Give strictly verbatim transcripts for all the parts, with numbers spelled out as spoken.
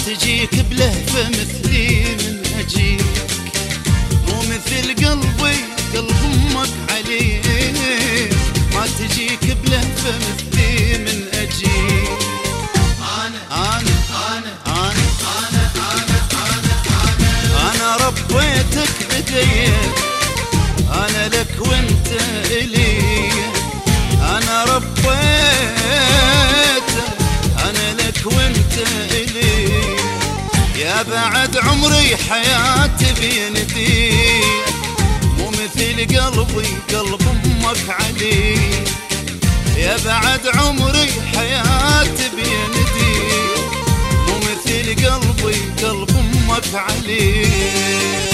تجيك بلهفة مثلي من أجيك، مو مثل قلبي قلب أمك عليك. ما تجيك بلهفة مثلي من أجيك. أنا أنا أنا أنا أنا أنا أنا أنا أنا ربيتك بديك، أنا لك وأنت إلي. أنا ربيتك أنا لك وأنت إلي. يا بعد عمري حياتي بيديك، مو مثل قلبي قلب أمك عليك. يا بعد عمري حياتي بيديك، مو مثل قلبي قلب أمك عليك.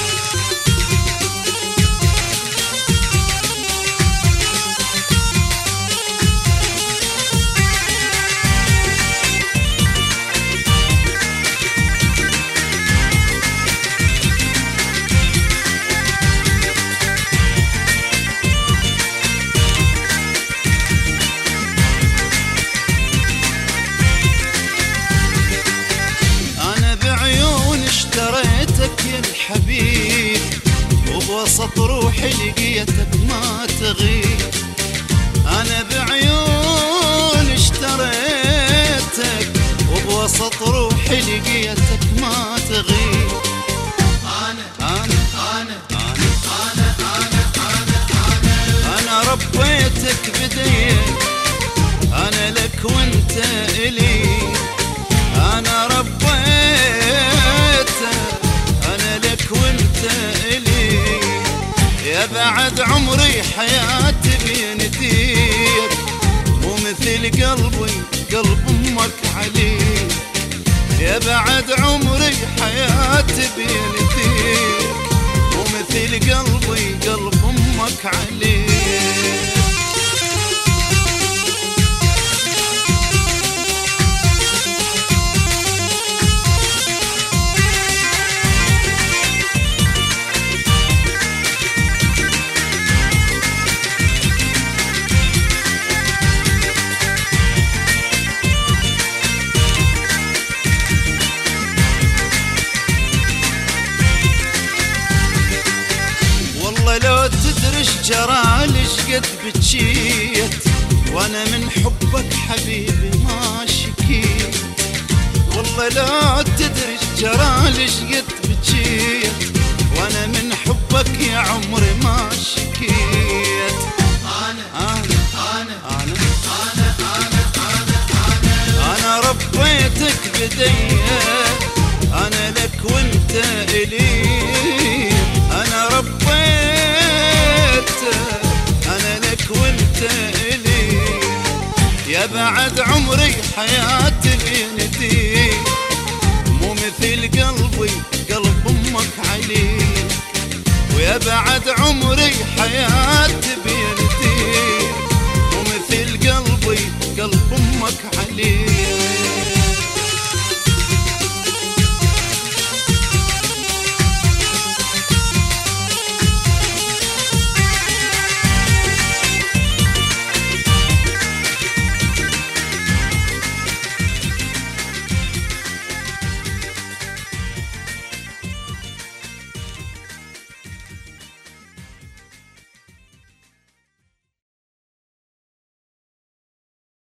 اشتريتك يا الحبيب، وبوسط روحي لقيتك ما تغيب. أنا بعيون اشتريتك، وبوسط روحي لقيتك ما تغيب. أنا أنا أنا أنا أنا أنا أنا أنا أنا ربيتك بديك، أنا لك وأنت إلي. أنا ربيتك أنا لك وأنت إلي. يا بعد عمري حياتي بيديك، مو مثل قلبي قلب أمك عليك. يا بعد عمري حياتي بيديك، مو مثل قلبي قلب أمك عليك. لو تدري جرالي شقد بجيت، وانا من حبك حبيبي ما شكيت. والله لو تدري جرالي شقد بجيت، وانا من حبك يا عمري ما شكيت. انا انا انا انا انا انا انا انا انا ربيتك بديك، انا لك وانت الي. انا ربيتك أنا لك وأنت إلي. يا بعد عمري حياتي بيديك، مو مثل قلبي